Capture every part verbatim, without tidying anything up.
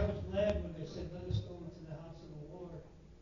was glad when they said, let us go into the house of the Lord.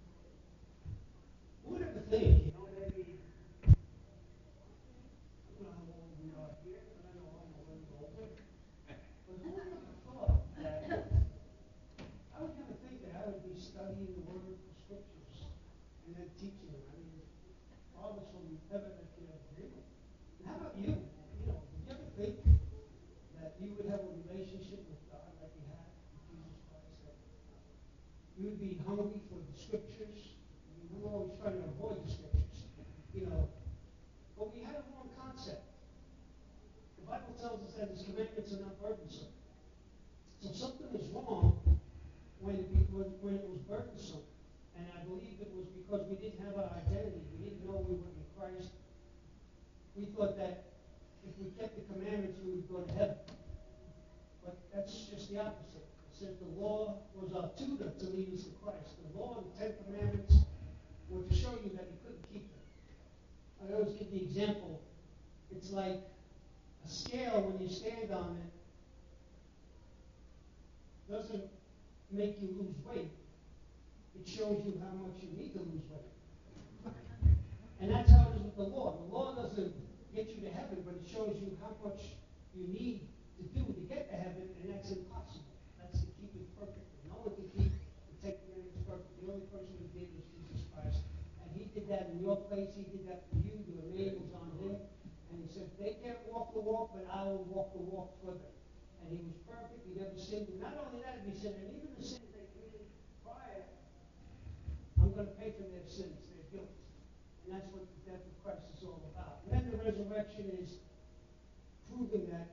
Who would ever think, you know, maybe, I don't know how old we are here, but I know I'm a little older. But who would ever thought that, I would never think that I would be studying the Word, the Scriptures, and then teaching them. I mean, farthest from heaven that you ever dream of. And how about you? You know, did you ever think that you would have a relationship with God like you had with Jesus Christ? That you would be hungry for the Scriptures? I mean, we're always trying to avoid the Scriptures, you know. But we had a wrong concept. The Bible tells us that His commandments are not burdensome. So something is wrong when it, when, when it was burdensome. And I believe it was because we didn't have our identity. We didn't know we were in Christ. We thought that if we kept the commandments, we would go to heaven. But that's just the opposite. It says the law was our tutor to lead us to Christ. The law and the Ten Commandments were to show you that you couldn't keep them. I always give the example. It's like a scale when you stand on it doesn't make you lose weight. It shows you how much you need to lose weight. And that's how it is with the law. The law doesn't get you to heaven, but it shows you how much you need to do to get to heaven, and that's impossible. That's to keep it perfectly. No one can keep the Ten Commandments perfect. The only person who did was Jesus Christ. And He did that in your place. He did that for you. Your name was on Him. And He said, they can't walk the walk, but I will walk the walk for them. And He was perfect. He never sinned. And not only that, He said, and even the sins they committed prior, I'm going to pay for their sins, their guilt. And that's what the death of Christ is all about. And then the resurrection is proving that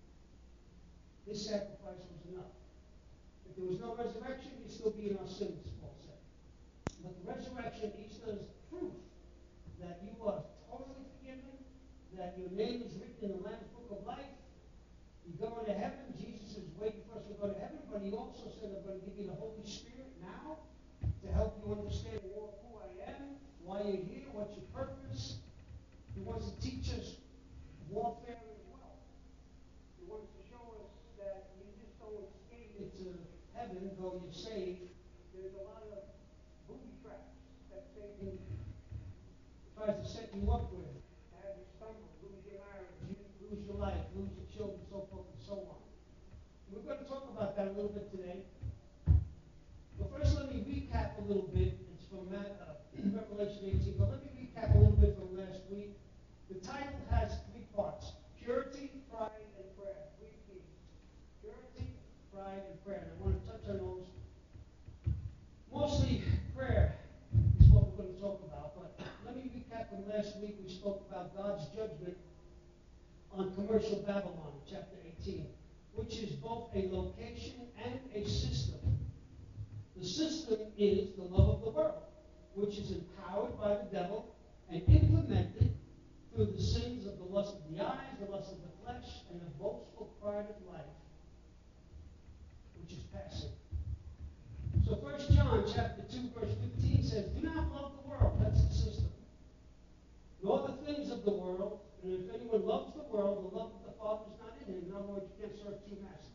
His sacrifice was enough. If there was no resurrection, you'd still be in our sins, Paul said. But the resurrection, Easter, is proof that you are totally forgiven, that your name is written in the Lamb's Book of Life. You go into heaven. Jesus is waiting for us to go to heaven, but He also said, I'm going to give you the Holy Spirit now to help you understand more of who I am, why you're here, what's your purpose. He wants to teach us warfare as well. He wants to show us that you just don't escape into heaven, though you're saved. There's a lot of booby traps that Satan tries to set you up with, to have you stumble, lose your marriage, lose your life, lose your children, so forth and so on. We're going to talk about that a little bit today. But first, let me recap a little bit. It's from uh, Revelation eighteen. But let me recap a little bit from last week. The title has three parts: purity, pride, and prayer. Three P's: purity, pride, and prayer. And I want to touch on those. Mostly prayer is what we're going to talk about. But let me recap from last week. We spoke about God's judgment on commercial Babylon, chapter eighteen, which is both a location and a system. The system is the love of the world, which is empowered by the devil and implemented through the sins of the lust of the eyes, the lust of the flesh, and the boastful pride of life, which is passing. So First John chapter two, verse fifteen says, do not love the world, that's the system, nor the things of the world, and if anyone loves the world, the love of the Father is not in him. In other words, you can't serve two masters.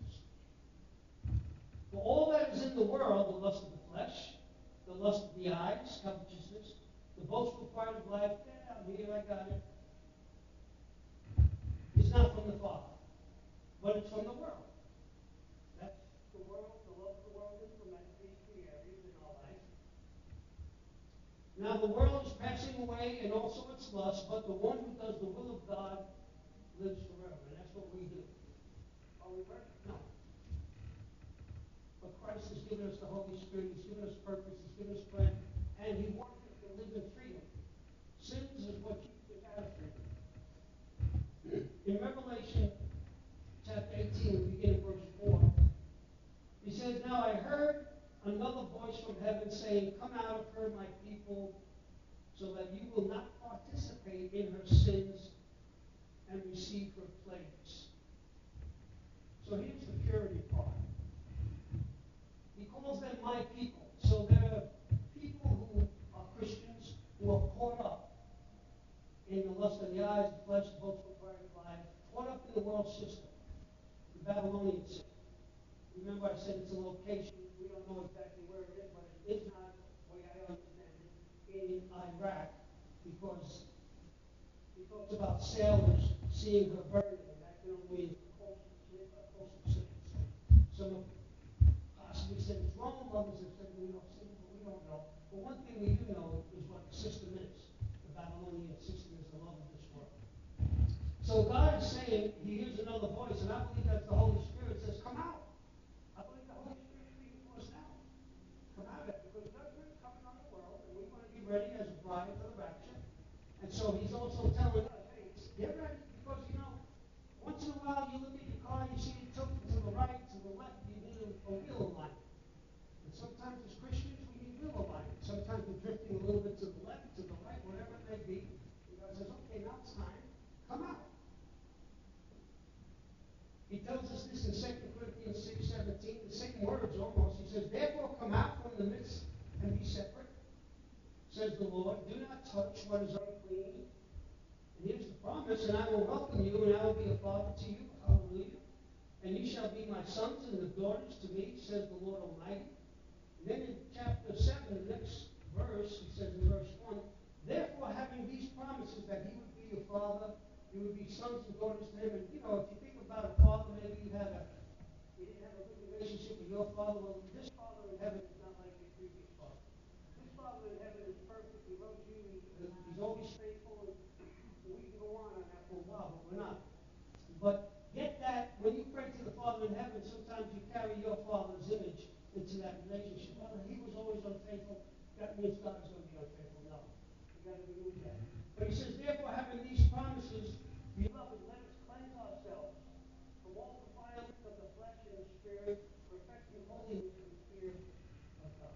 For all that is in the world, the lust of the flesh, the lust of the eyes, covetousness, the boastful pride of life, yeah, I'm here, I got it, is not from the Father, but it's from the world. That's the world, the love of the world implemented these three areas in our life. Now the world is passing away and also its lust, but the one who does the will of God lives forever. And that's what we do. Are we perfect? No. But Christ has given us the Holy Spirit. He's given us purpose. He's given us plan. And He wants us to live in freedom. Sins is what keeps us out of freedom. In Revelation chapter eighteen, we begin in verse four. He says, now I heard another voice from heaven saying, come out of her, my people, so that you will not participate in her sins and receive her plagues. So here's the purity part. He calls them my people. So there are people who are Christians who are caught up in the lust of the eyes, the flesh, the boastful pride of life, caught up in the world system, the Babylonian system. Remember I said it's a location, don't know exactly where it is, but it is not, the way I understand it, in Iraq, because he talks about sailors seeing her burning, and that can only mean coastal city. Some have possibly said it's wrong, others have said we don't see, but we don't know. But one thing we do know is what the system is. The Babylonian system is the love of this world. So God is saying, he hears another voice, and I believe that's the Holy Spirit says, come out. I believe the Holy Spirit is speaking to us now. Come out of it, because judgment is coming on the world, and we want to be ready as a bride for the rapture. And so he's also telling us, hey, get ready, because, you know, once in a while you look at your car, you see it tilted to the right, to the left, you need a, a wheel alignment. And sometimes as Christians, we need wheel alignment. Sometimes we're drifting a little bit to the left, to the right, whatever it may be. And God says, okay, now it's time. Come out. He tells us this in Second Corinthians six seventeen, the same words almost. He says, therefore come out from the midst and be separate, says the Lord. Do not touch what is unclean. And here's the promise, and I will welcome you, and I will be a father to you. Hallelujah. And you shall be my sons and the daughters to me, says the Lord Almighty. And then in chapter seven, the next verse, he says in verse one, therefore having these promises that he would be your father, you would be sons and daughters to him. And you know, if you think about a father, maybe you had a you didn't have a good relationship with your father. Well, this father in heaven is not like your previous father. This father in heaven is perfect. He loves you. He, he's always faithful. And we can go on on that for a while, but we're not. But get that when you pray to the Father in heaven, sometimes you carry your father's image into that relationship. Well, he was always unfaithful. That means God is going to be unfaithful. No. You got to remove that. But he says, therefore, having these promises, beloved, let us cleanse ourselves from all defilement of the flesh and the spirit, perfecting holiness in the fear of God.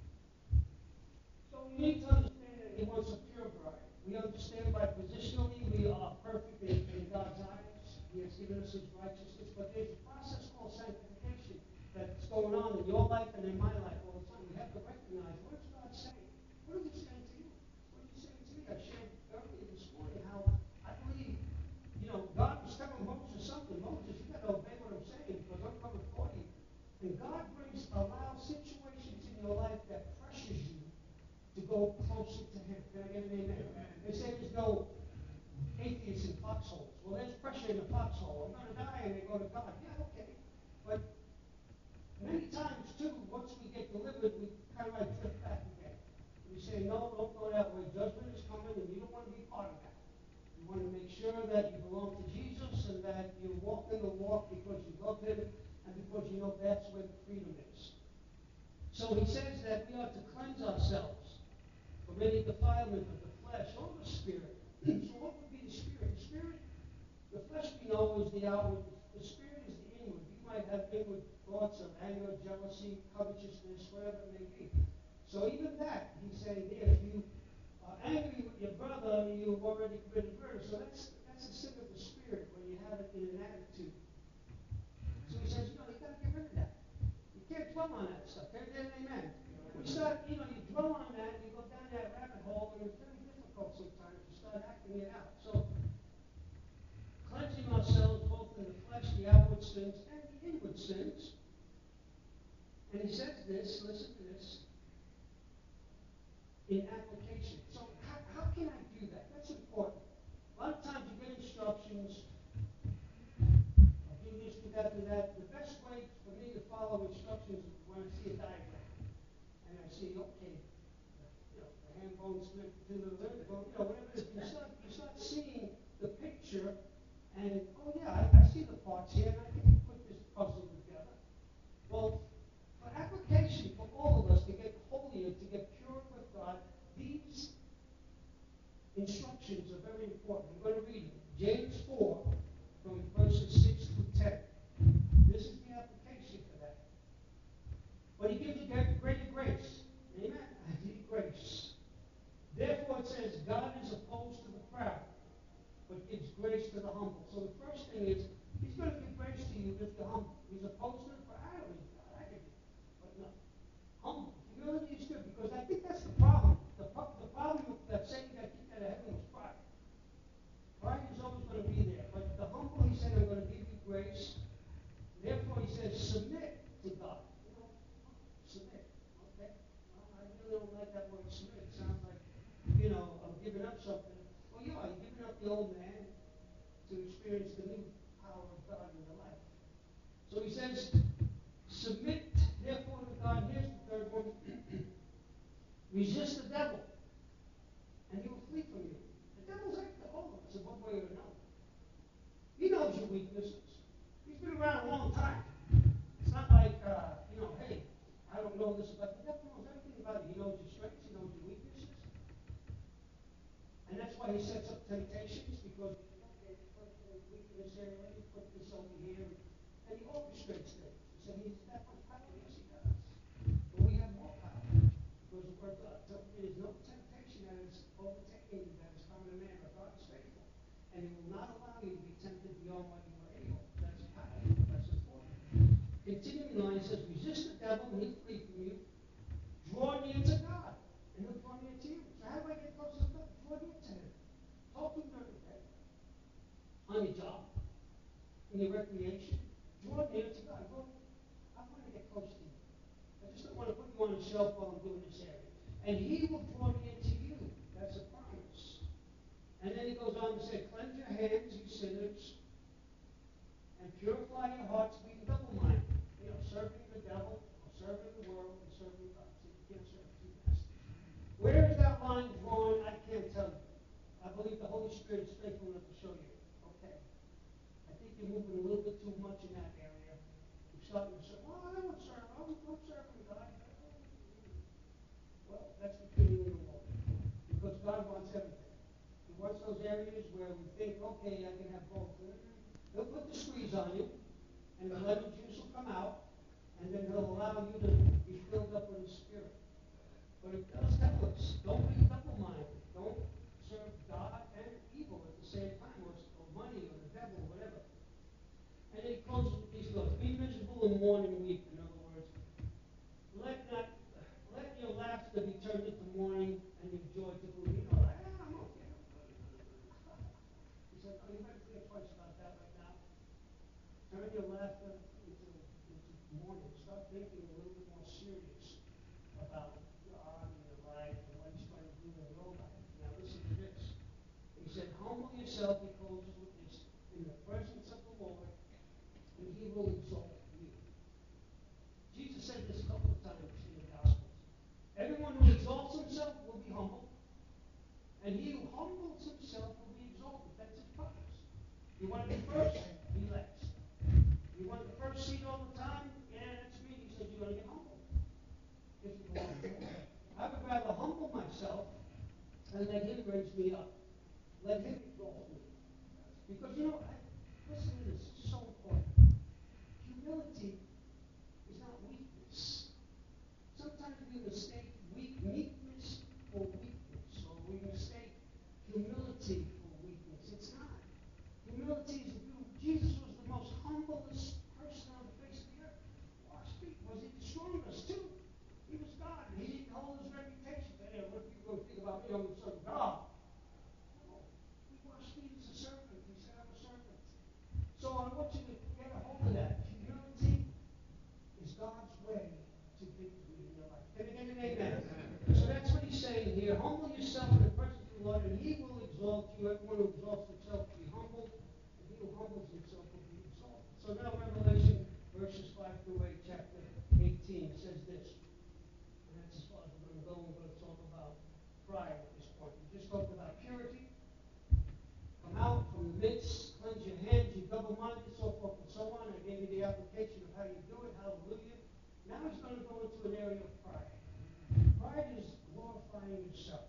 So we need to understand that he wants a pure bride. We understand by positionally we are perfect in, in God's eyes. He has given us his righteousness. But there's a process called sanctification that's going on in your life and in my life all the time. We have to recognize, what is God saying? What is he saying to you? What is he saying to me? I shared earlier this morning how I believe, you know, God was telling Moses something. Moses, you got to obey what I'm saying because I'm coming for you. And God brings, allows situations in your life that pressures you to go closer to him. Can I get an amen? They say there's no atheists in foxholes. Well, there's pressure in the foxhole. I'm going to die, and they go to God. Yeah, okay. But many times, too, once we get delivered, we kind of like drift back again. We say, no, don't go that way. Judgment is coming, and you don't want to be part of that. You want to make sure that you belong to Jesus and that you're walking the walk because you love him and because you know that's where the freedom is. So he says that we are to cleanse ourselves from any defilement of the flesh or the spirit. So what would be the spirit? The spirit, the flesh we know is the outward. The spirit is the inward. You might have inward thoughts of anger, jealousy, covetousness, whatever it may be. So even that, he's saying here, if you are angry with your brother, you've already committed murder. So that's that's a sin of the spirit when you have it in an attitude. So he says, you know, you got to get rid of that. You can't dwell on that stuff. Can I get an amen? We start, you know, you dwell on that, you go down that rabbit hole, and it's very difficult sometimes to start acting it out. So, cleansing ourselves both in the flesh, the outward sins, and the inward sins. And he says this, listen to this, in application. So, how, how can I do that? That's important. A lot of times you get instructions, I'll do this, do that, do that. The best way for me to follow instructions is when I see a diagram. And I see, okay, you know, the hand bone split to the limb bone, you know, whatever it is. You start, you start seeing the picture, and, oh yeah, I, I see the parts here, and I can put this puzzle together. Well, for application for all of us to get holier, to get pure with God, these instructions are very important. I'm going to read them. James four, from verses six to ten. This is the application for that. But he gives you greater grace. Amen? I need grace. Therefore it says, God is opposed to the proud, but gives grace to the humble. So the first thing is, he's going to give grace to you if you're humble. He's opposed to the proud. I don't need God. I can do it. But no. Humble. Humility is good, because I think that's the problem. The, pro- the problem with that saying that keep that heaven was pride. Pride is always going to be there. But the humble, he said, I'm going to give you grace. Therefore, he says, submit to God. You know, really don't like that word submit. It sounds like, you know, I'm giving up something. Well, yeah, you're giving up the old man to experience the new power of God in your life. So he says, submit therefore to God. Here's the third one. Resist the devil, and he will flee from you. The devil's after all of us in one way or another. He knows your weaknesses. He's been around a long time. It's not like, uh, you know, hey, I don't know this about the devil knows everything about you. He knows your strengths, he knows your weaknesses. And that's why he sets up temptations, because okay, this person is weak in this area, let me put this over here. And he orchestrates things. You say, he's that much power? Yes, he does. But we have more power. Because the word God tells me there's no temptation that is overtaking you, that is common to man, but God is faithful. And he will not allow you to be tempted beyond what you are able. That's powerful. That's important. Continuing on, he says, resist the devil and he'll flee from you. Draw near to God, and he'll draw near to you. So how do I get close to God? Draw near to him. Talk to him during the day. On your job. In your recreation. Draw near to God. Well, I want to get close to you. I just don't want to put you on a shelf while I'm doing this area. And he will draw near to you. That's a promise. And then he goes on to say, cleanse your hands, you sinners, and purify your hearts, being double-minded. You know, serving the devil, or serving the world, and serving God. So you can't serve two masters. Where is that line drawn? I can't tell you. I believe the Holy Spirit is faithful enough to show you. Okay. I think you're moving a little bit too much in that area. You're starting to say, well, I don't serve. I'm, I'm serving God. Well, that's between you and the Lord. Because God wants everything. He wants those areas where we think, okay, I can have both. He'll put the squeeze on you, and the lemon juice will come out, and then he'll allow you to be filled up with the Spirit. But it does tell us, don't be double-minded. Don't serve God and evil at the same time, or, or money, or the devil, or whatever. And then he closes with these words, be miserable and mourn and weep. In other words, let not let your laughter be turned into mourning and your joy to gloom. You know, like, ah, I'm okay. He said, oh, you better think twice about that right now. Turn your laughter into, into mourning. Start thinking a little bit more serious about God and your life and what he's trying to do in your life. Now listen to this. He said, humble yourself, he closes with this, in the presence of the Lord, and he will exalt you. Jesus said this a couple of times in the Gospels. Everyone who exalts himself will be humbled, and he who humbles himself will be exalted. That's his purpose. You want to be first? Be last. You want the first seat all the time? Yeah, that's me. He says you're going to get humbled. If you belong to him. I would rather humble myself and let him raise me up. Let him exalt me. Because, you know, I, listen to this. It's so important. Humility is not weakness. Sometimes we mistake weak, meekness for weakness, or we mistake humility for weakness. It's not. Humility is, Jesus was the most humblest person on the face of the earth. Washed feet. Was he the strongest too? He was God, and he didn't hold his reputation. Hey, what people going to think about me? I'm the son of God. No. He washed feet as a servant. He said, I'm a servant. So I want you to get a hold of that. Humility is God's way to victory in your life. Can I get an amen? Amen? So that's what he's saying here. Humble yourself in the presence of the Lord, and he will exalt you. Everyone who exalts himself will be humbled, and he who humbles himself will be exalted. So now Revelation verses five through eight, chapter eighteen, says this. And that's as far as we're going to go. We're going to talk about pride at this point. We just talked about purity. Come out from the midst, cleanse your hands, you double-minded, so forth and so on. I gave you the application of how you do it. Hallelujah. Now he's going to go into an area of pride. Pride is glorifying yourself.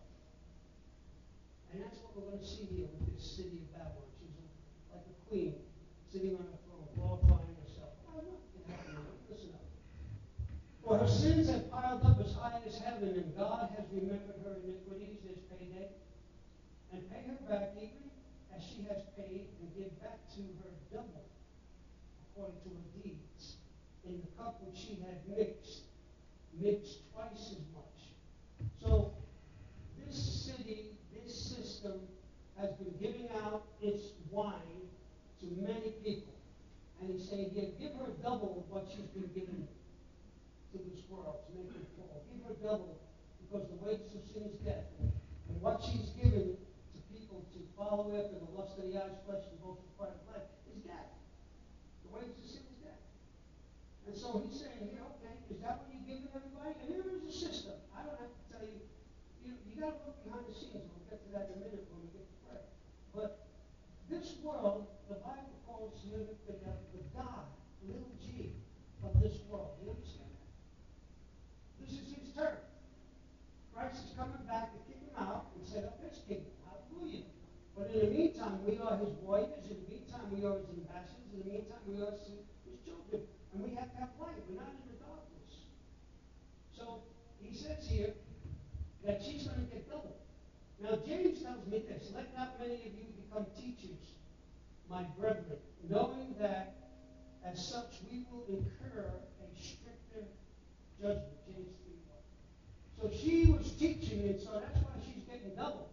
And that's what we're going to see here with this city of Babylon. She's a, like a queen sitting on a throne, glorifying herself. Oh, look, it happened. Listen up. For her sins have piled up as high as heaven, and God has remembered her iniquities. There's payday. And pay her back even as she has paid, and give back to her double according to her deeds. In the cup which she had mixed, mixed twice as much. So this city, this system, has been giving out its wine to many people. And he's saying, here, give her double of what she's been given to this world to make it full. Give her double, because the wages of sin is death. And what she's given to people to follow after the lust of the eyes, flesh, and both for pride of life is death. The wages of sin is death. And so he's saying here, okay, is that what you're giving everybody? And here is a system. I don't have to tell you. You, you got to look behind the scenes. We'll get to that in a minute when we get to prayer. But this world, the Bible calls him the, the God, little g, of this world. You understand that? This is his term. Christ is coming back to kick him out and set up his kingdom. Hallelujah. But in the meantime, we are his warriors. In the meantime, we are his ambassadors. In the meantime, we are his, his children. And we have to have light. We're not in the darkness. So he says here that she's going to get double. Now, James tells me this: let not many of you become teachers, my brethren, knowing that as such we will incur a stricter judgment. James three one. So she was teaching, and so that's why she's getting double.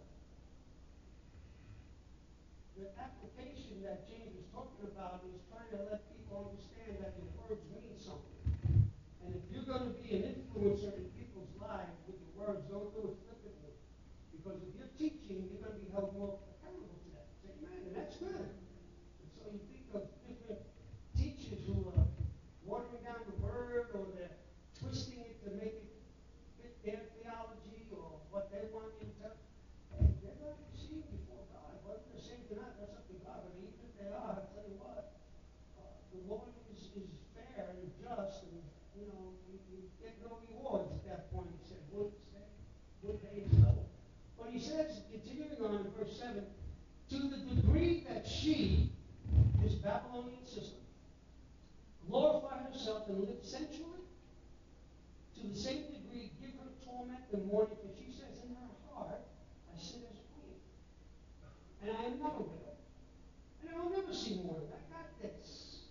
The application that James is talking about is trying to let people understand that your words mean something. And if you're going to be an influencer in people's lives with your words, don't do it flippantly. Because if you're teaching, you're going to be held more accountable to that. Say, man, and that's good. And so you think of different teachers who are watering down the word, or they're twisting it to make it fit their theology or what they want you to tell. Hey, they're going to be seen before God. Whether they're saved or not, that's up to God. But even if they are, I'll tell you what, uh, the Lord is, is fair and just, and you know, you, you get no rewards at that point. He said, would say, would pay his double. But he says, continuing on in verse seven, to the degree that she, this Babylonian system, glorified herself and lived sensually, to the same degree give her torment and mourning, for she says in her heart, I sit as a queen, and I am not a widow, and I will never see mourning. I got this.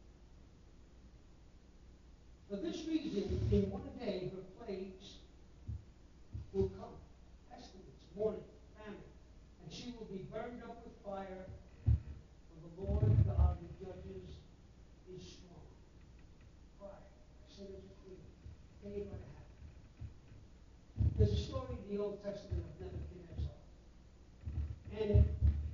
For this reason, in one day her plagues will come, pestilence, mourning, famine, and she will be burned up with fire, for the Lord God who judges is strong. Pride, sin is a queen. Ain't gonna happen. There's a story in the Old Testament of Nebuchadnezzar. And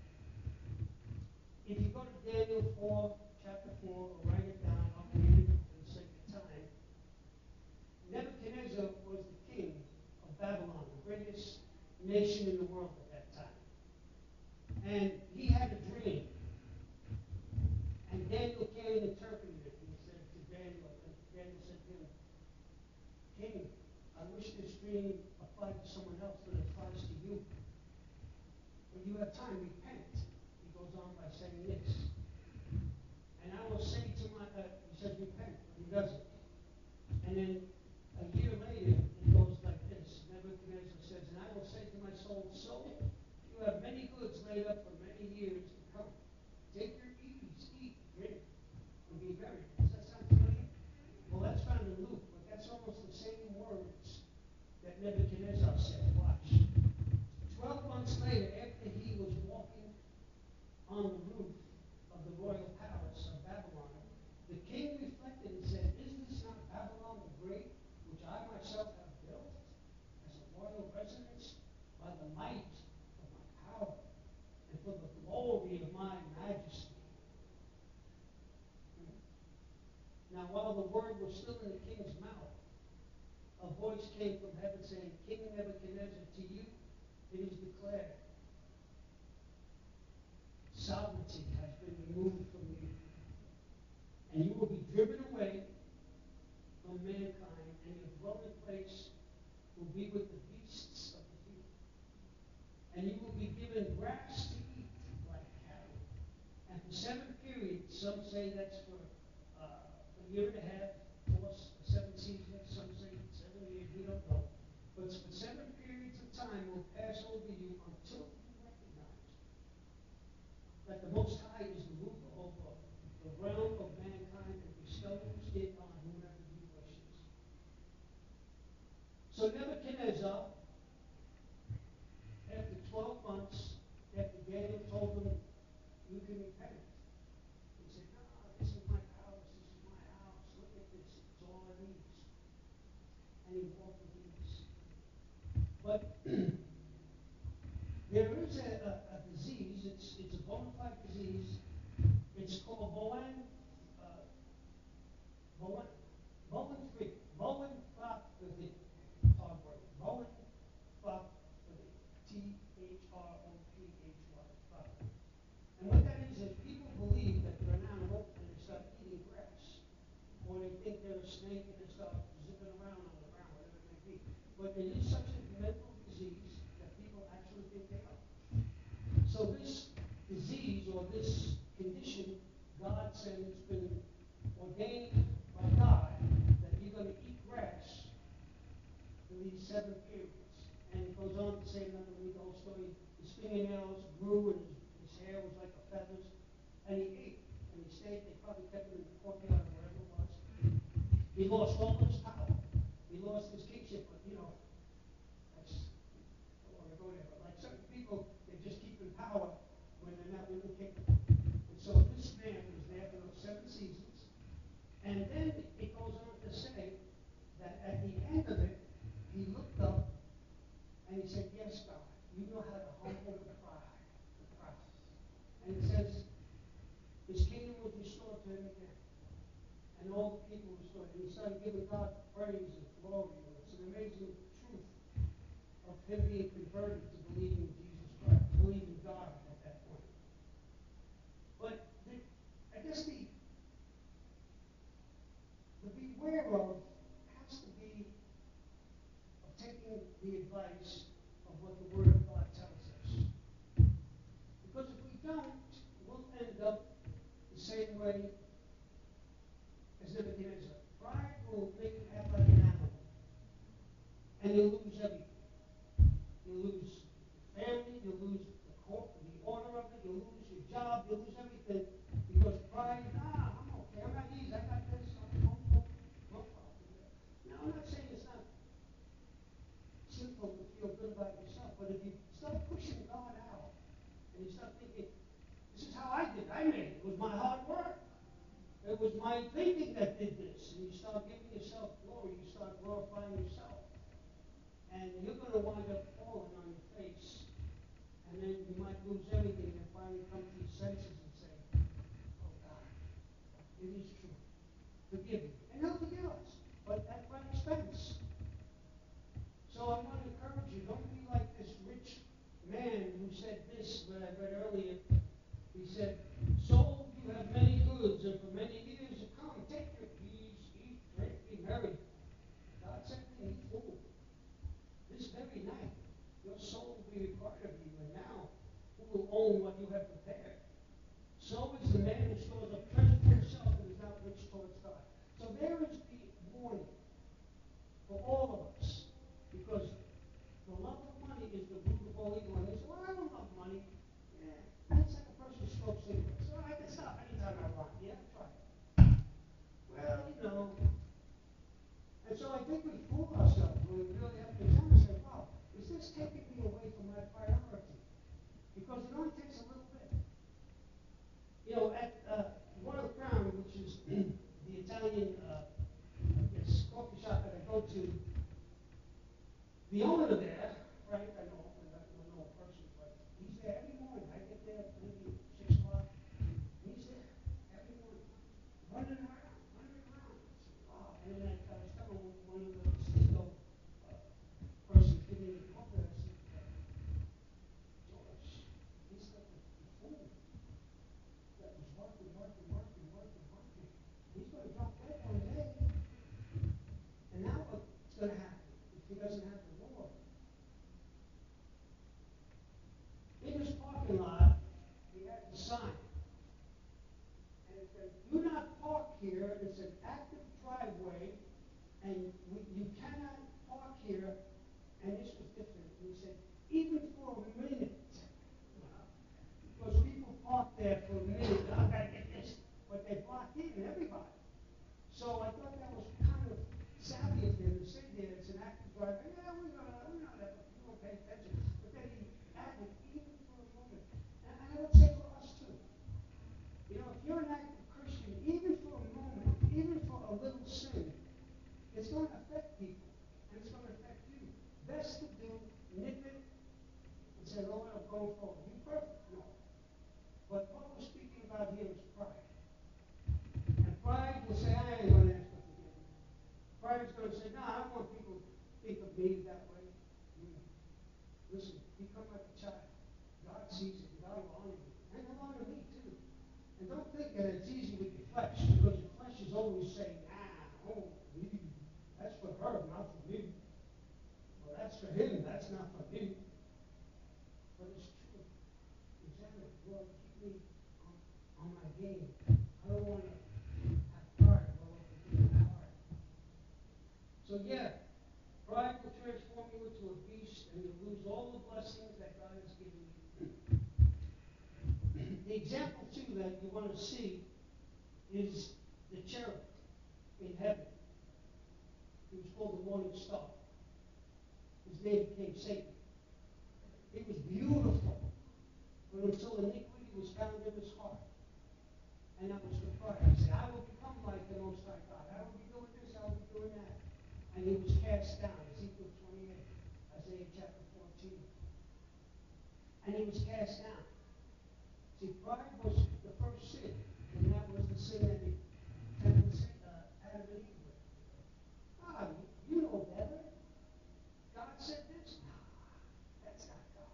if you go to Daniel four, chapter four, or write it down, I'll read it for the sake of time. Nebuchadnezzar was the king of Babylon, the greatest nation in the world at that time. And he had a dream. And Daniel came and interpreted it. He said to Daniel, and Daniel said to him, King, I wish this dream applied to someone else, but it applies to you. When you have time, repent. He goes on by saying this. And I will say to my, uh, he says repent, but he doesn't. And then a year later, it goes like this. Nebuchadnezzar says, and I will say to my soul, soul, you have many goods laid up for many years to come. Take your ease, eat, drink, and be merry. Does that sound familiar? Well, that's found in Luke, but that's almost the same words that Nebuchadnezzar said. Watch. Twelve months later, after he was walking on the roof of the royal palace of Babylon, the king reflected and said, is this not Babylon the Great, which I myself have built as a royal residence by the might of my power and for the glory of my majesty? Now, while the word was still in the king's mouth, a voice came from heaven saying, King Nebuchadnezzar, to you it is declared, sovereignty has been removed from you, and you will be driven away from mankind, and your dwelling place will be with the beasts of the field. And you will be given grass to eat like cattle. And for seven periods, some say that's for uh, a year and a half, or seven seasons, some say seven years, we don't know. But for seven periods of time will pass over you until you recognize that the Most High is the ruler over the realm of mankind and bestows it on whomever he wishes. So Nebuchadnezzar, after twelve months, after Daniel told him, you can repent, he said, no, this is my palace, this is my house, look at this, it's all I need. And he walked with ease. There is a, a, a disease, it's, it's a bona fide disease. It's called Bowen, uh, Bowen, Bowen three, Bowen Fopathy, hard word, Bowen Fopathy, T H R O P H Y, Fopathy. And what that is, is people believe that they're an animal and they start eating grass. Or they think they're a snake and they start zipping around on the ground, whatever it may be. But it is such a mental disease that people actually think they are. So this disease or this condition, God said it's been ordained by God that you're going to eat grass for these seven periods. And it goes on to say, I'm not going to read the whole story, his fingernails grew and his, his hair was like a feathers. And he ate. And he stayed, they probably kept him in the courtyard or whatever it was. He lost all of his power. He lost his kingship, but you know, that's, I don't want to go there, but like certain people, they just keep in power when they're not really capable. And so this man was there for those seven seasons. And then it goes on to say that at the end of it, he looked up and he said, yes, God, you know how to humble the pride, the proud. And it says, his kingdom was restored to him again. And all the people were restored. And he started giving God praise and glory. And it's an amazing truth of him being converted to believing in Jesus Christ, believing God at that point. But the, I guess the, the beware of has to be of taking the advice of what the Word of God tells us. Because if we don't, we'll end up the same way as Nebuchadnezzar. Pride will make you act like an animal. And you'll lose everything. You'll lose your family, you'll lose the court, the order of it, you'll lose your job, you'll lose everything. Because pride, nah, I'm okay, I'm at ease, I got this, I'm no, no, no problem. Now, I'm not saying it's not sinful to feel good about yourself, but if you start pushing God out, and you start thinking, this is how I did it, I made it, it was my hard work. It was my thinking that did this. And you start giving yourself glory, you start glorifying yourself. And you're going to wind up falling on your face. And then you might lose everything and finally come to your senses and say, oh God, it is true. Forgive me. And he'll forgive us. But at my expense. So I want to encourage you, don't be like this rich man who said this, that I read earlier. He said, so you have many goods, and for many years to come, take your ease, eat, drink, be merry. God said to me, fool, this very night, your soul will be required of you, and now, who will own what you have prepared? So is the man who stores up treasure for himself and is not rich towards God. So there is the warning for all of us, because the love of money is the root of all evil. And you say, well, I don't love money. Yeah, it's like a person who smokes cigarettes. So I can stop anytime I want. Yeah, try it. Well, you know. And so I think we fool ourselves when we really have to examine and say, wow, is this taking me away from my priority? Because it only takes a little bit. You know, at uh, Royal Crown, which is the Italian, uh, I guess, coffee shop that I go to, the owner there, right, I know, I don't know a person, but he's there every morning. I get there maybe six o'clock. He's there every morning, running around, running around. I said, wow. And then I, I was telling one of the Cisco uh, persons giving me the coffee, I said, uh, George, he's like the, the fool that was working, working, working, working, working. He's going to drop dead one day. And now what's going to happen if he doesn't have the Lord? In his parking lot, he had the sign. And it said, do not park here. It's an active driveway, and we, you cannot park here. And this was different. He said, even for a minute. Because people park there for a minute. Oh, I got to get this. But they blocked in, everybody. So I thought that was kind of savvy of him to say there, it's an active driveway. Yeah, we know that, we know that, but you don't pay attention. But then he added, even for a moment. And I would say for us too. You know, if you're an active Christian, even for a moment, even for a little sin, it's going to affect people. And it's going to affect you. Best to do, nip it, and say, Lord, I'm and say, no, I don't want people to think of me that way. You know, listen, become like a child. God sees it, and God will honor you. And he'll honor me too. And don't think that it's easy with your flesh, because your flesh is always saying, ah, oh, me. That's for her, not for me. Well, that's for him, that's not for me. But it's true. Examine it. Lord, keep me on, on my game. I don't want to have pride well up in my heart. So yeah, pride will transform you into a beast, and you'll lose all the blessings that God has given you. The example, too, that you want to see is the cherub in heaven. He was called the morning star. His name became Satan. It was beautiful, but until iniquity was found in his heart. And that was the pride. He said, I will become like the Most High God. I will be doing this, I will be doing that. And he was cast down, Ezekiel twenty-eight, Isaiah chapter fourteen. And he was cast down. See, pride was the first sin, and that was the sin that he tempted uh, Adam and Eve with. Ah, you know better. God said this? Nah, that's not God.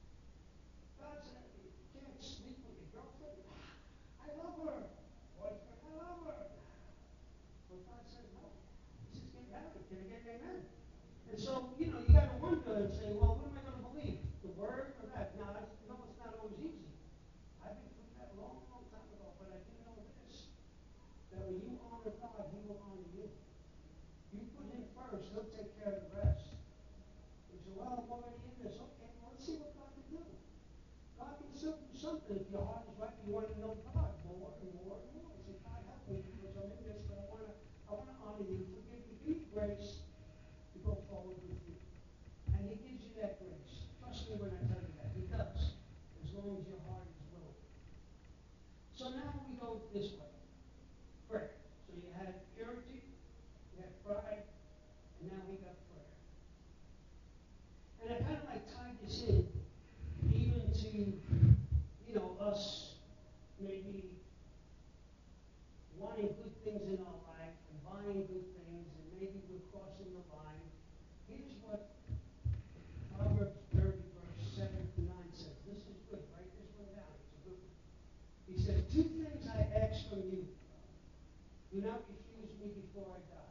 God said you can't sleep with your girlfriend. Nah, I love her. Boyfriend, I love her. But God said no. He says get married. Can I get an amen? And so, you know, you got to wonder and say, well, what am I going to believe? The word or that? Now, I know it's not always easy. I've been through that a long, long time ago, but I do know this, that when you honor God, he will honor you. You put him first, he'll take care of the rest. You say, well, I'm already in this. Okay, well, let's see what God can do. God can still do something if your heart is right and you want to know God more and more and more. You say, God, help me because I'm in this, but I want to I want to honor you. Forgive me. Give me grace to go forward with you. And he gives you that grace. Trust me when I tell you that. He does, as long as your heart is willing. So now we go this way. Prayer. So you had purity, you had pride, and now we got prayer. And I kind of like tied this in even to, you know, us maybe wanting good things in our life and buying good things, and maybe we're crossing the line. Here's what Proverbs thirty, verse seven to nine says. This is good. Write this one down. It's a good one. He says, two things I ask from you. Do not refuse me before I die.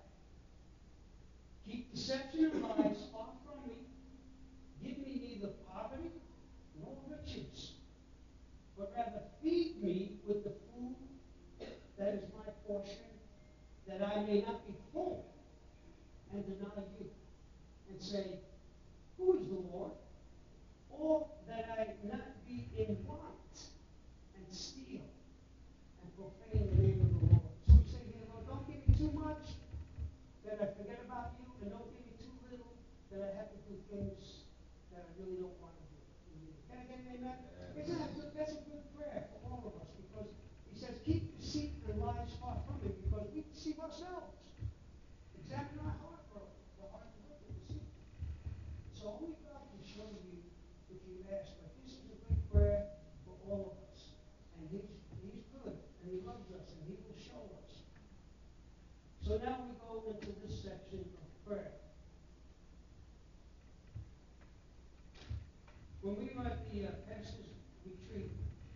Keep deception and lies far from me. Give me neither poverty nor riches, but rather feed me with the food that is my portion, that I may not be full and deny you, and say, who is the Lord? Or that I not be in want and steal and profane the name of the Lord. So we say here, Lord, don't give me too much that I forget about you, and don't give me too little that I have to do things that I really don't want to do. Can I get an amen? Isn't that good? That's a good prayer for all of us, because he says, keep deceit and lies far from me, because we deceive ourselves. Examine our heart, bro. The heart is wicked, deceit. So only God can show you if you ask. But this is a good prayer for all of us. And he's, he's good, and he loves us, and he will show us. So now we go into this section of prayer. When we were at the uh, pastor's retreat,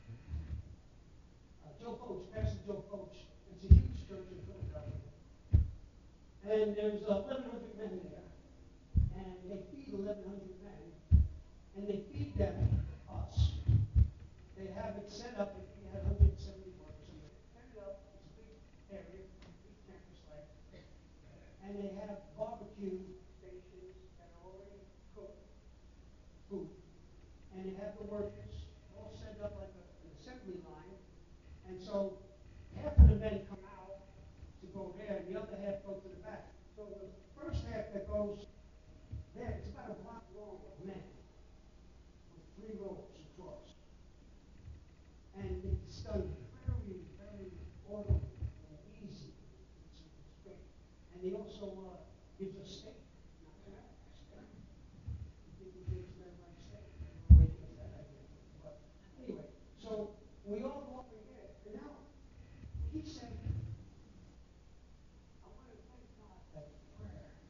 uh, Joe Coach, Pastor Joe Coach, it's a huge church in Philadelphia. And there's eleven hundred men there. And they feed eleven hundred men. And they feed them us. They have it set up, if you had one hundred seventy workers, and they set it up, it's a big area, big campus like. And they have barbecue stations that are already cooked food. And they have the workers all set up like a, an assembly line. And so half of the men come out to go there, and the other half go to the back. So the first half that goes there, it's about a block long of men with three rows across. And it's done very, very orderly and easy. It's, it's great. And they also uh, gives us steak. Not bad. Steak. You think we gives men like steak? I don't know where he gets that idea from. But anyway, so we all go over here. And now he said, I want to thank God that prayer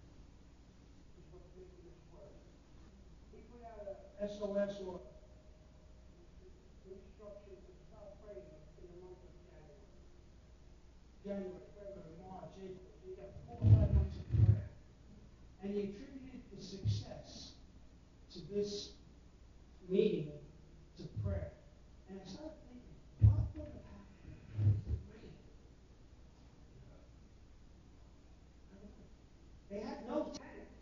S O S or instruction to stop praying in the month of January. January, February, March, April. So you got four or five months of prayer. And he attributed the success to this meeting to prayer. And I started thinking, what would have happened if it rained? They had no tenants.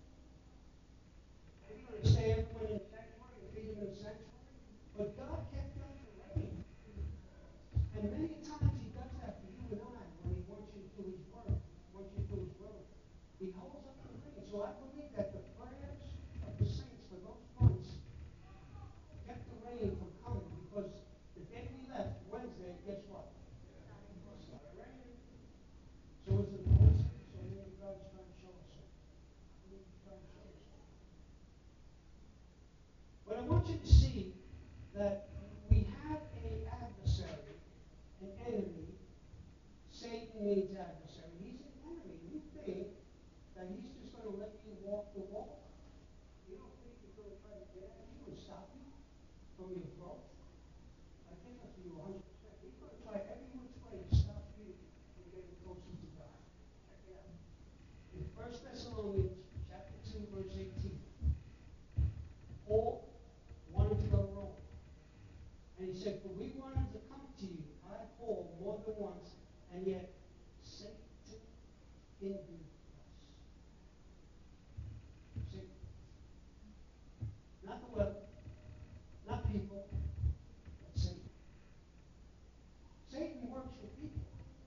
They were going to stay everyone in the sanctuary and feed them in the sanctuary. But God kept them from rain. And many times he does that for you and I when he wants you to do his work, wants you to do his will. He holds up the rain. So I believe that the prayers of the saints for those months kept the rain from coming, because the day we left, Wednesday, guess what? It started raining. So it's an coincidence, so maybe God's trying to show us something. Maybe he's trying to show us something. But I want you to see that we have an adversary, an enemy. Satan means adversary. He's an enemy. You think that he's just going to let you walk the walk? You don't think he's going to try to get at you and stop you from your growth? I think that's you one hundred percent. He's going to try every which way to stop you from getting closer to God. Check it out. In First Thessalonians chapter two, verse eighteen, Paul wanted to go to Rome. And he said, for we wanted to come to you, I, Paul, more than once, and yet Satan hindered us. Satan. Not the weather, not people, but Satan. Satan works with people.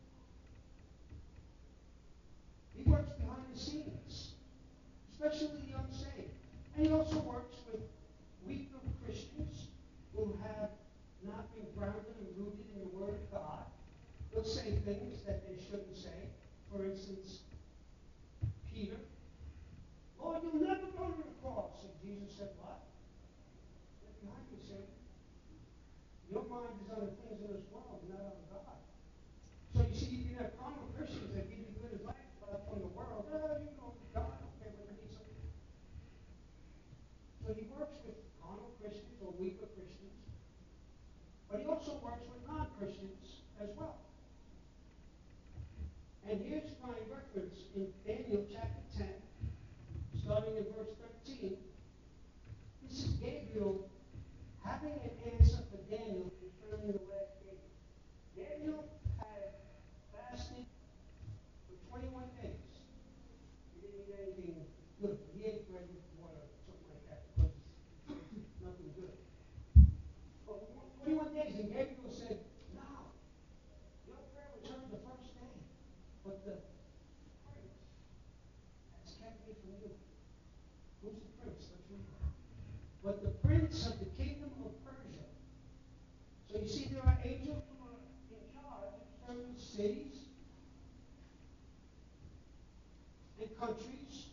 He works behind the scenes, especially the unsaved. And he also works with weaker Christians who have not been grounded and rooted in the Word of God. They'll say things that they shouldn't say. For instance, Peter, Lord, you'll never go to the cross. And Jesus said, what? Get behind me, Satan. Your mind is on the things of this world, not on God. So you see, you can have carnal Christians that give you good advice about from the world. Oh, you go to God, okay, but you need something. So he works with carnal Christians or weaker Christians. But he also works with non-Christians as well. And here's my reference in Daniel chapter ten, starting in verse thirteen. This is Gabriel having an answer for Daniel concerning the last days. Daniel had fasted for twenty-one days. He didn't eat anything good. He ate bread with water, something like that, because it's nothing good. But twenty-one days, and Gabriel said, no, your prayer was heard the first day, but the prince has kept me from you. Who's the prince? Let's read that. But the prince of the kingdom of Persia. So you see, there are angels who are in charge of certain cities and countries.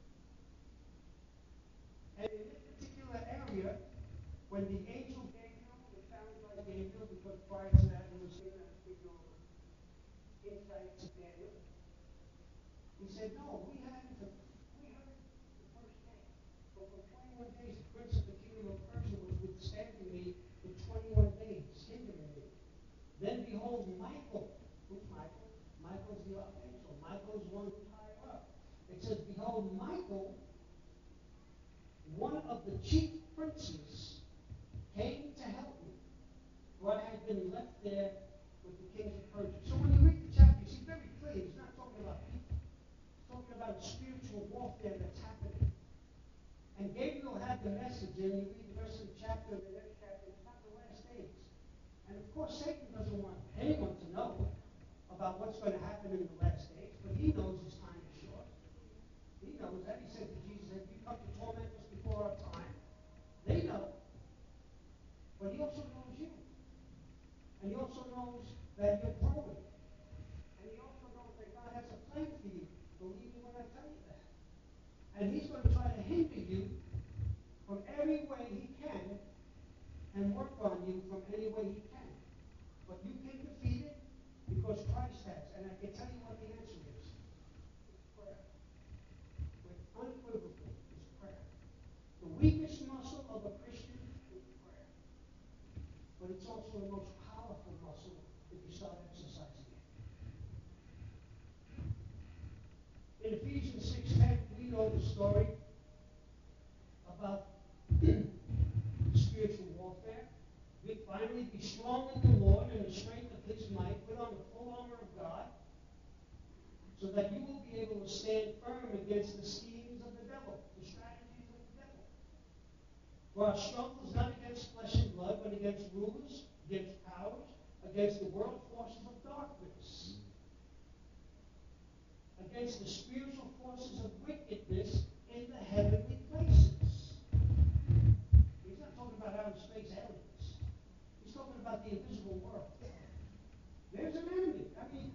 And in this particular area, when the angel Gabriel, it sounds like Gabriel, because prior to that he was given a particular insight to Daniel. He said, no, we had it, we heard it the first day. But for twenty-one days, the prince of the kingdom of Persia was withstanding me for twenty-one days, hindering me. Then behold, Michael. Who's Michael? Michael's the archangel. Michael's one who's higher up. It says, behold, Michael, one of the chief princes, came to help me, for I had been left there with the kings of Persia. So when you read the chapter, you see very clearly, he's not talking about people. He's talking about spiritual warfare that's happening. And Gabriel had the message, and you read the rest of the chapter, the next chapter, it's not the last days. And of course, Satan doesn't want anyone to know about what's going to happen in the last days, but he knows his time is short. He knows that. He said to Jesus, have you come to torment us before our time? They know. But he also knows you. And he also knows that you're growing. And he also knows that God has a plan for you. Believe me when I tell you that. And he's going to try to hinder you from every way he can and work on you from any way he can. But you can defeat it because Christ has. And I can tell you what the answer is. It's prayer. With unequivocally, it's prayer. The weakest muscle of a also the most powerful muscle if you start exercising it. In Ephesians six ten, we know the story about spiritual warfare. We finally be strong in the Lord and the strength of his might. Put on the full armor of God so that you will be able to stand firm against the schemes of the devil, the strategies of the devil. For our struggle is not against flesh and blood, but against rulers, against powers, against the world forces of darkness, against the spiritual forces of wickedness in the heavenly places. He's not talking about outer space aliens. He's talking about the invisible world. There's an enemy. I mean,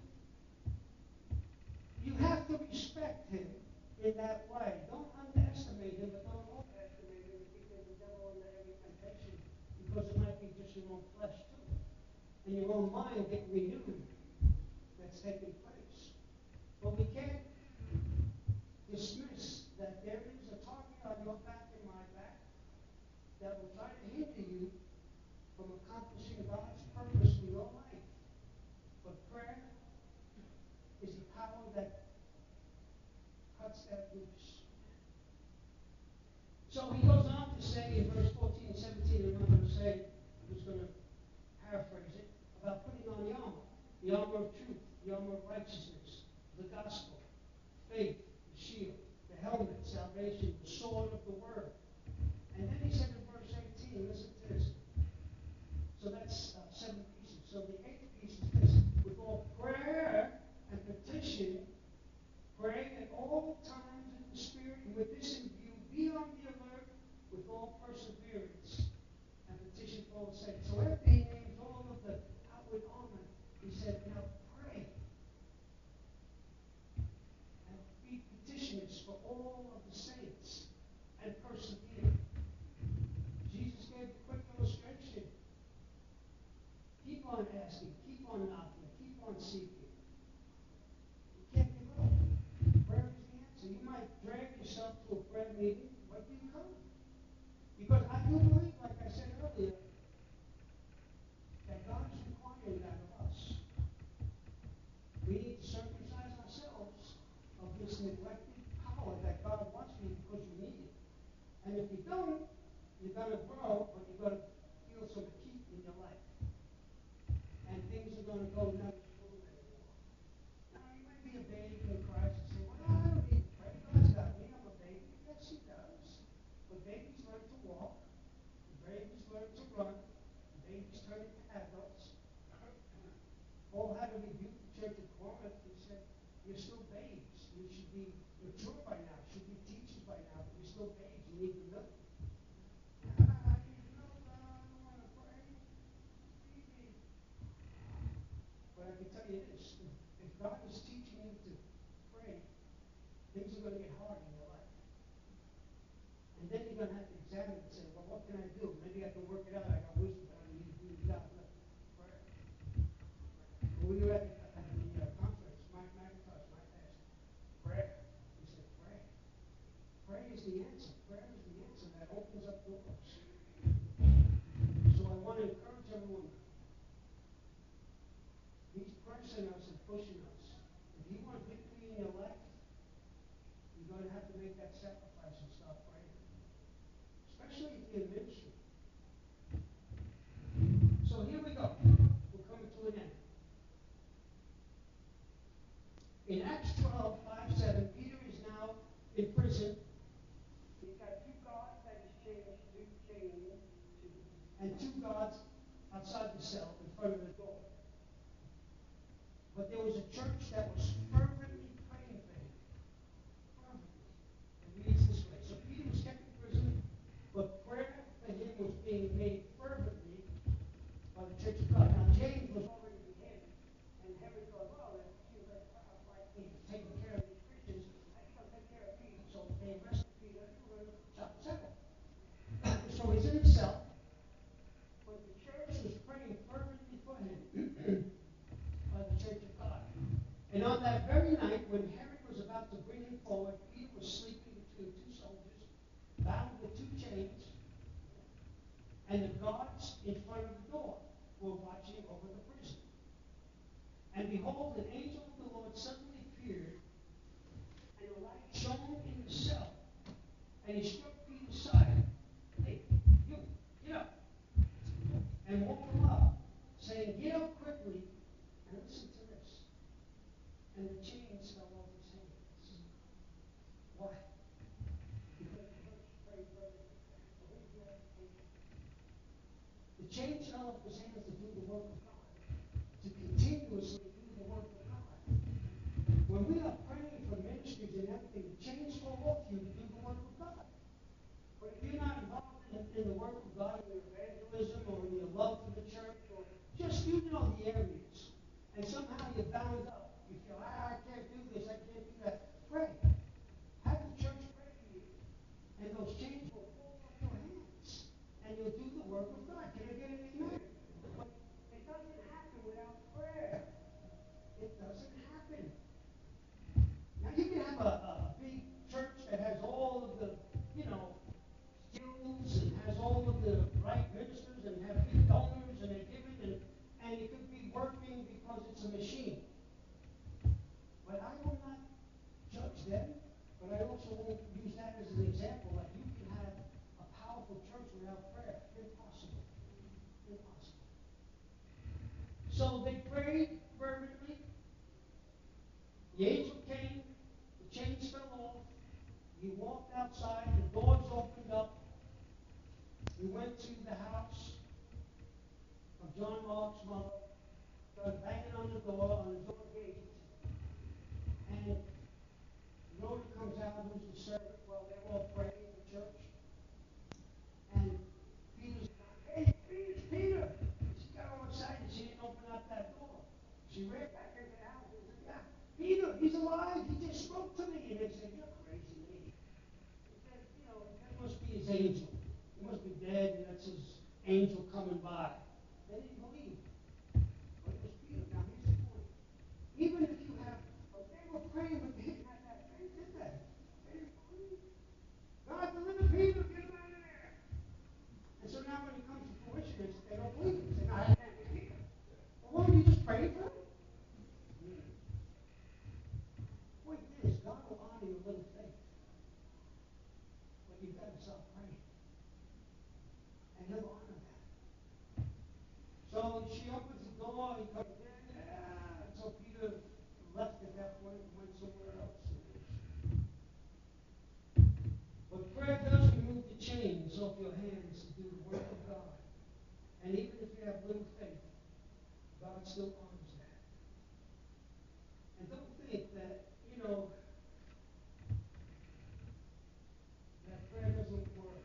you have to respect him in that way. Don't underestimate him, but don't overestimate him and think there's a devil under every temptation, because it might be just your own flesh too. And your own mind get renewed. That's taking place. But we can't dismiss that there is a target on your back and my back that will try to hinder you from accomplishing God's purpose in your life. But prayer is the power that cuts that loose. So he goes on to say in verse fourteen and seventeen, and I'm going to say, I'm just going to paraphrase it, about putting on the armor. The armor of truth, the armor of righteousness, the gospel, faith, the shield, the helmet, salvation, the sword of the word. And then he said in verse eighteen, listen to this. So that's uh, seven pieces. So the eighth piece is this. With all prayer and petition, praying at all times in the Spirit, and with this in view, be on the alert with all perseverance and petition for all the saints. So after he names all of the outward armor, he said, now pray and be petitioners for all of the saints and persevere. Jesus gave a quick illustration. Keep on asking, keep on knocking, keep on seeking. You can't give up. Prayer is the answer. You might drag yourself to a prayer meeting, but you come. Because I do believe, like I said earlier, that God is requiring that of us. We need to circumcise ourselves of this neglected power that God wants for you because you need it. And if you don't, you're going to grow, but you're going to feel some heat in your life. And things are going to go not smooth anymore. Now, you might be a baby in Christ and say, well, I don't need to pray. God's got me. I'm a baby. Yes, he does. But babies learn to walk. Babies learn to run. Babies turn into adults. Paul had to rebuke the church of Corinth. He said, you're still babes. You should be mature by now. You should be teachers by now. But you're still babes. You need the milk. I need milk. I don't want to pray. Feed me. But I can tell you this. If God is teaching you to pray, things are going to get hard in your life. And then you're going to have to examine and say, well, what can I do? Maybe I can work it out. I got wisdom, but I need to do God. Prayer. When we were at the, at the uh, conference, Mike McIntosh, my pastor, prayer. He said, pray. Pray is the answer. Prayer is the answer that opens up doors. So I want to encourage everyone. He's pressing us and pushing us. If you want victory in your life, you're going to have to make that sacrifice and start praying. Especially if you're in ministry. So here we go. We're coming to an end. In Acts twelve, five, seven, Peter is now in prison. He's got two guards that he's chained, two chained, and two guards outside the cell in front of the door. But there was a church that was fervently praying for him. Fervently. It reads this way. So Peter was kept in prison, but prayer for him was being made fervently by the church of God. Now James was already beheaded, and Herod thought, well, if he was like he's taking care of these Christians, I think I'll take care of Peter. So they arrested Peter and were going to chop the cell. So he's in the cell, but the church was praying fervently for him by the church of God. And on that very night, when Herod was about to bring him forward, Peter was sleeping between two soldiers, bound with two chains, and the guards in front of the door were And he struck Peter's side. Hey, you, get up. And woke him up, saying, get up quickly. And listen to this. And the chains fell off his hands. Why? Because the church prayed fervently. So here's the application. The chains fell off his hands to do the work of God, to continuously do the work of God. When we are praying for ministries and everything, the chains fall off you to do the work of God. But if you're not involved in, in the work of God, in your evangelism or in your love for the church, or just you know the areas, and somehow you're bound up, you feel, ah, I can't do this, I can't do that, pray. Have the church pray for you, and those chains will fall off your hands, and you'll do the work of God. Can I get an amen? But it doesn't happen without prayer. It doesn't happen. Now you can have a, a big church that has all of the, you know, skills and has all of the right ministers and have big donors and they're giving and, and it could be working because it's a machine. But I will not judge them, but I also won't use that as an example that you can have a powerful church without prayer. Impossible. Impossible. So they prayed fervently. The angel came, the chains fell off, he walked outside, the doors opened up, he went to the house of John Mark's mother, started banging on the door, on the door gate, and Rhoda comes out, who's the servant, while they're all praying in the church, and Peter's like, hey, Peter, Peter! She got all excited, she didn't open up that door. She ran back into the house and said, yeah, Peter, he's alive. He just spoke to me. And they said, you're crazy, lady. He said, you know, that must be his angel. He must be dead, and that's his angel coming by. They didn't believe. But it was Peter. Now, here's the point. Even if you have, oh, they were praying, but they didn't have that faith, did they? They didn't believe. God, deliver Peter, get him out of there. And so now when it comes to fruition, they don't believe it. They say, no, I can't be Peter. Well, why don't you just pray for him? Point is, God will honor your little faith. But you've got to stop praying. And he'll honor that. So she opens the door, he comes in, yeah. And so Peter left at that point and went somewhere else. But prayer does remove the chains off your hands to do the work of God. And even if you have little faith, God still honors that. And don't think that, you know, that prayer doesn't work.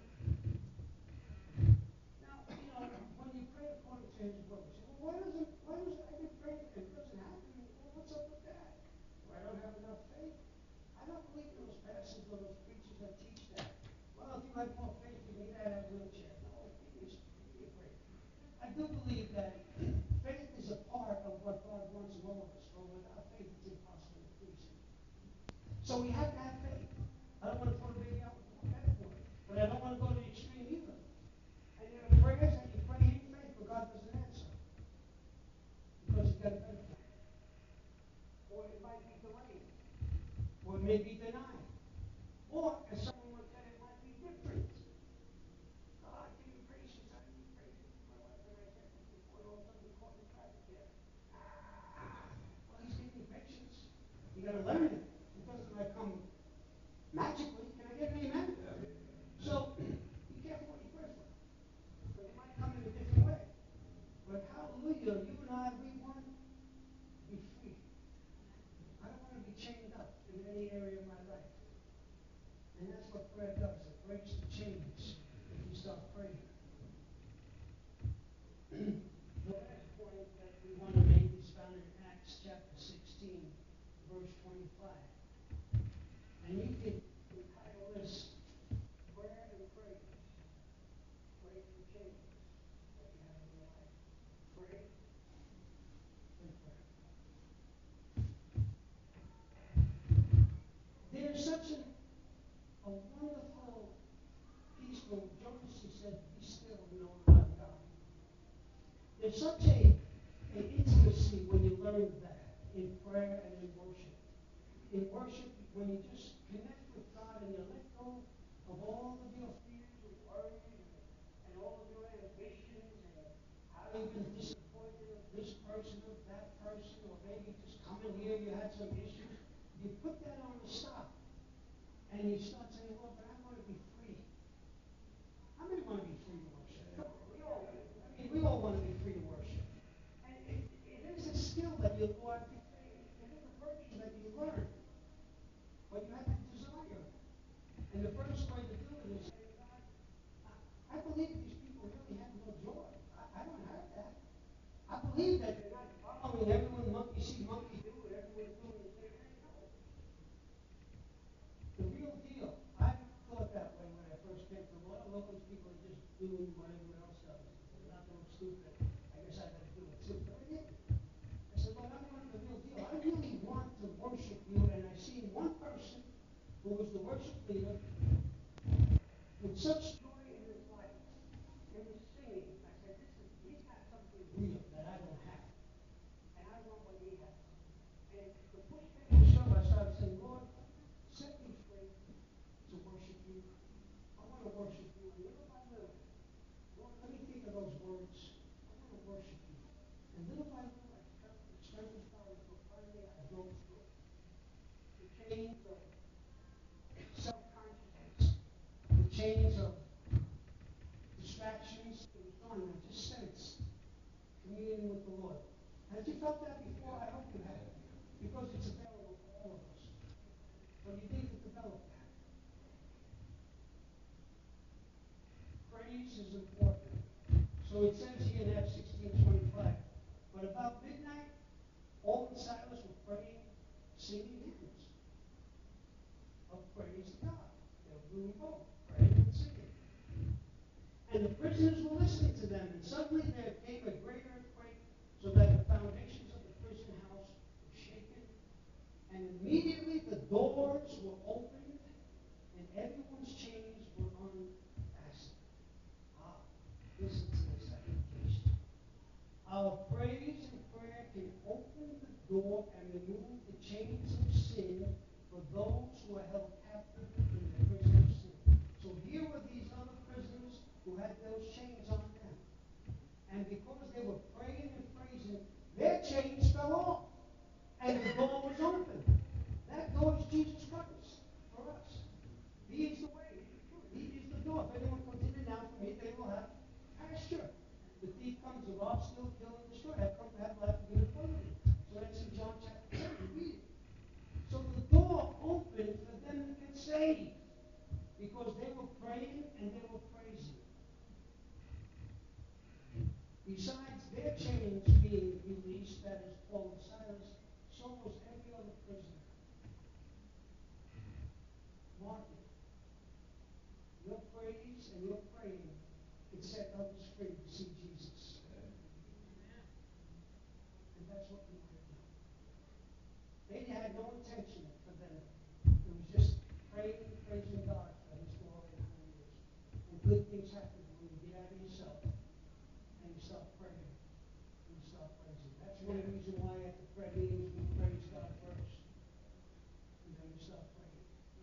Now, you know, when you pray according to his will, you say, well, why doesn't, why does I get prayed and it doesn't happen? Well, what's up with that? Do I don't have enough faith? I don't believe in those pastors or those preachers that teach that. Well, if you have more faith, you need to have a wheelchair. No, give me, give me a break. I do believe that faith is a part of what God wants in all of us. For without faith, it's impossible to please him. So we have to have faith. I don't want to throw the baby out with the bathwater, but I don't want to go to the extreme either. And there are prayers that you pray in faith, but God doesn't answer. Because he's got a better plan. Or it might be delayed. Or it may be denied. Or, as someone once said, it might be different. God, give me patience. I need patience. My wife and I said this before, and all of a sudden we caught in traffic there. Ah, well, he's giving you patience. You got to learn it. It doesn't like come magically. Can I get an amen? Yeah. So, be careful what you pray for. Because it might come in a different way. But hallelujah, you and I, we want to be free. I don't want to be chained up in any area of my life. And that's what prayer does. It breaks the chains if you start praying. The last point that we want to make is found in Acts chapter sixteen, verse twenty-five. And you can entitle this Prayer and Praise. Break the chains that you have in your life. Pray and prayer. There's such a, a wonderful, peaceful, Jonas said, be still and know that I'm God. There's such a, a intimacy when you learn that in prayer and in worship. In worship, when you just connect with God and you let go of all of your fears and worries and, and all of your ambitions and how you've been disappointed of this person or that person, or maybe just coming here you had some issues. You put that on the stop and you start saying, Lord, but I want to be free. How many want to be free to worship? We all, I mean, we all want to be free to worship. And it, it is a skill that you learn. It is a virtue that you learn. But you have to desire it. And the first way to do it is say, God, I believe these people really have no joy. I, I don't have that. I believe that they're not following everyone monkey see, monkey do, and everyone's doing the same thing. No. The real deal. I thought that way when I first came to the Lord. All those people are just doing what everyone else does. They're not doing stupid. I guess I got to do it too. But I didn't. I said, Lord, I want the real deal. I really want to worship you. And I seen one person who was the worship leader with such joy in his life, in his singing. I said, this is, he's got something real that I don't have. And I want what he has. And to push things to shove, I started saying, Lord, set me free to worship you. I want to worship you. And little by little, Lord, let me think of those words. I want to worship you. And little by little, I felt the strength of God until finally I broke through. The chains of self-consciousness, the chains of distractions, it was gone. I just sensed communion with the Lord. Had you felt that before? I hope you have. Because it's available for all of us. But you need to develop that. Praise is important. So it says here in Acts sixteen twenty-five, but about midnight, Paul and Silas were praying, singing hymns of praise to God. They were doing both, praying and singing. And the prisoners were listening to them, and suddenly there came a great earthquake, so that the foundations of the prison house were shaken, and immediately the doors were opened, and everyone's chains were unfastened. Ah, listen to this application. Our praise and prayer can open the door and remove the chains of sin for those who are held captive in the prison of sin. So here were these other prisoners who had those chains on them. And because they were praying and praising, their chains fell off. And the door was open. That door is Jesus Christ for us. He is the way, He is the truth, He is the door. If anyone comes in and out from me, they will have pasture. The thief comes to rob, steal, kill, and destroy. I've come to have life and give it abundantly. So that's in John chapter ten. Read it. So the door opened for them to get saved. Because they were praying and they were praising. Besides their chains being released, that is Paul and Silas, so was every other prisoner. Mark it. Your praise and your praying can set others free to see Jesus. And that's what we want to do. They had no intention for them. It was just praying and praising God for His glory and who He is. And good things happen when you get out of yourself and you start praying and you start praising. That's one reason why at the prayer meetings we praise God first. And then we start praying.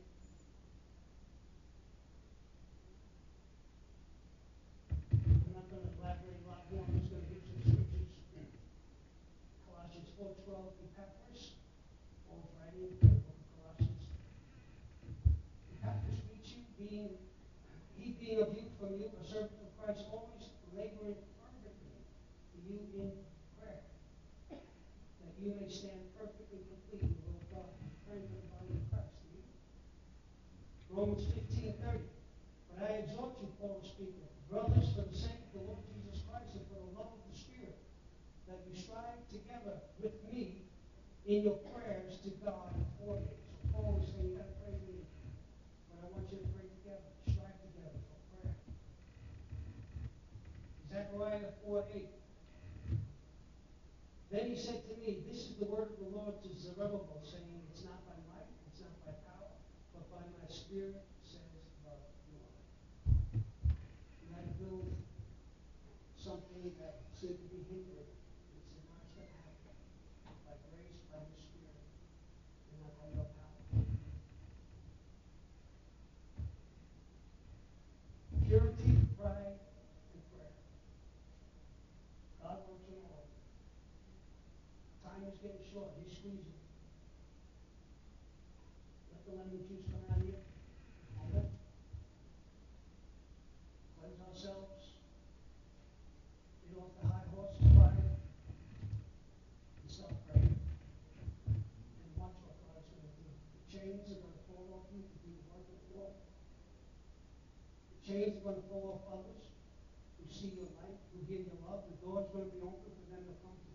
I'm not going to elaborate a lot more. I'm just going to give some scriptures. Colossians four twelve, Epaphras. Paul's writing the book of Colossians. Epaphras greets you, being, he being a youth from you, a servant of Christ, always laboring fervently for you in prayer, that you may stand perfect and complete in the will of God, praying for the body of Christ. Do you? Romans fifteen thirty. But I exhort you, Paul is speaking, brothers, for the sake of the Lord Jesus Christ and for the love of the Spirit, that you strive together with me in your prayers to God for me. So Paul is saying, you got to pray with me, but I want you to pray together, strive together for prayer. Zechariah four eight. Then he said to me, this is the word of the Lord to Zerubbabel, saying, it's not by might, it's not by power, but by my Spirit, says the Lord. You got to build something that seemed to be hindered. He said, no, it's going to happen. By grace, by the Spirit, and not by your power. time is getting short. He's squeezing. Let the lemon juice come out of you. Amen. Cleanse ourselves. Get off the high horse of pride. And start praying. And watch what God's going to do. The chains are going to fall off you to do the work of the Lord. The chains are going to fall off others who see your light, who hear your love. The door's going to be open for them to come to